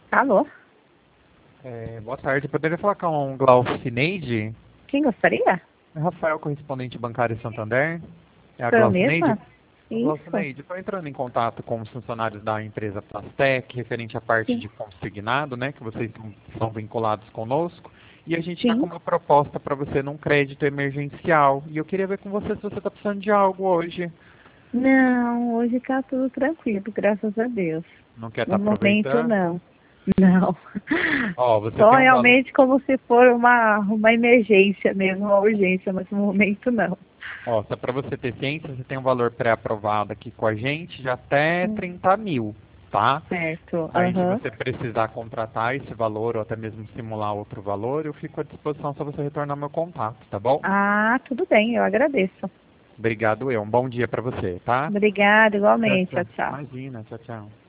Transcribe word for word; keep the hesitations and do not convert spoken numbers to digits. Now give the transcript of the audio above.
Alô? É, boa tarde, poderia falar com o Glaucio Cineide? Quem gostaria? É Rafael, correspondente bancário Santander. É a Sou eu Glaucio Cineide? mesma? O Glaucio Isso. Cineide, estou entrando em contato com os funcionários da empresa Plastec, referente à parte Sim. de consignado, né, que vocês são, são vinculados conosco, e a gente está com Sim. uma proposta para você num crédito emergencial. E eu queria ver com você se você está precisando de algo hoje. Não, hoje tá tudo tranquilo, graças a Deus. Não quer estar No momento, aproveitando? não. Não. Ó, você Só tem um valor. realmente como se for uma, uma emergência mesmo, uma urgência, mas no momento, não. Ó, só para você ter ciência, você tem um valor pré-aprovado aqui com a gente de até Hum, trinta mil, tá? Certo. Aí, se Aham. você precisar contratar esse valor ou até mesmo simular outro valor, eu fico à disposição só você retornar meu contato, tá bom? Ah, tudo bem, eu agradeço. Obrigado, eu. Um bom dia para você, tá? Obrigada, Tchau, igualmente. tchau. Tchau, tchau. Imagina, tchau, tchau.